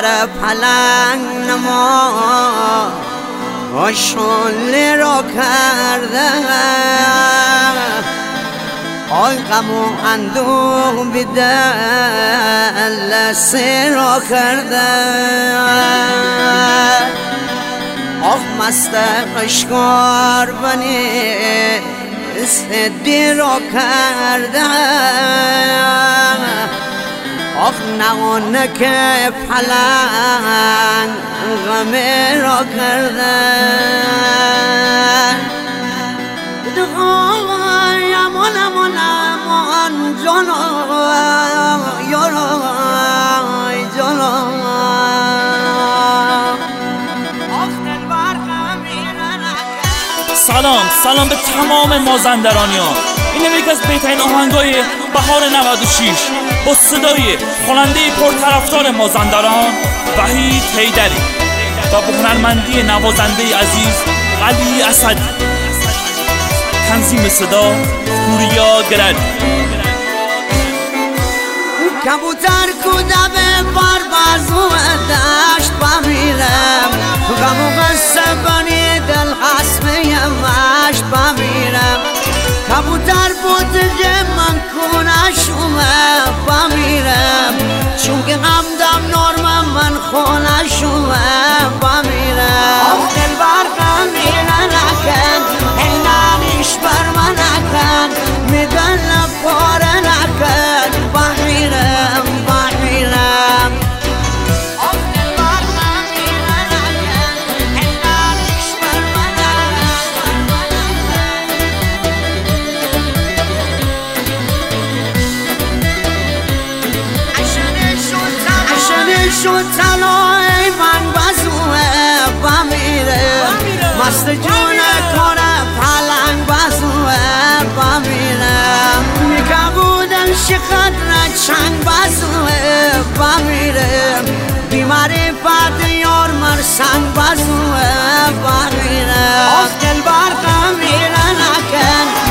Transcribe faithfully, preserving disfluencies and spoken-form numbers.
پر پلنگ نما شله را کرده آی غم و اندوه به دل سه را کرده آخ مست قشقار بنی سدی را کرده آخ نغانه که پلنگ غمه را کرده دقای امان امان امان جانا یارا جانا سلام سلام به تمام مازندرانیان. این یکی از بهترین آهنگای بهار نود و شش با صدای خواننده پرطرفدار مازندران وحید حیدری و با هنرمندی نوازنده عزیز علی اسدی. تنظیم صدا پوریا گرد. کبوتر کوده به بار بازو دشت بمیرم غم و غصه بنی دل قسمه مشت بمیرم کبوتر بود که من کنشومه بمیرم چون که غمدم نرمم من خونشومه بمیرم آخ دل بر غمیره نکن اینانیش بر من نکن میدن پاره نکن بمیرم بمیرم آخ دل بر غمیره نکن اینانیش بر من شد تلای من بزوه بمیره مست جونه کنه پلنگ بزوه بمیره میگه بودن شقدر چنگ بزوه بمیره بیماری بعد یار مرسنگ بزوه بمیره آخ دل بر غمیره نکن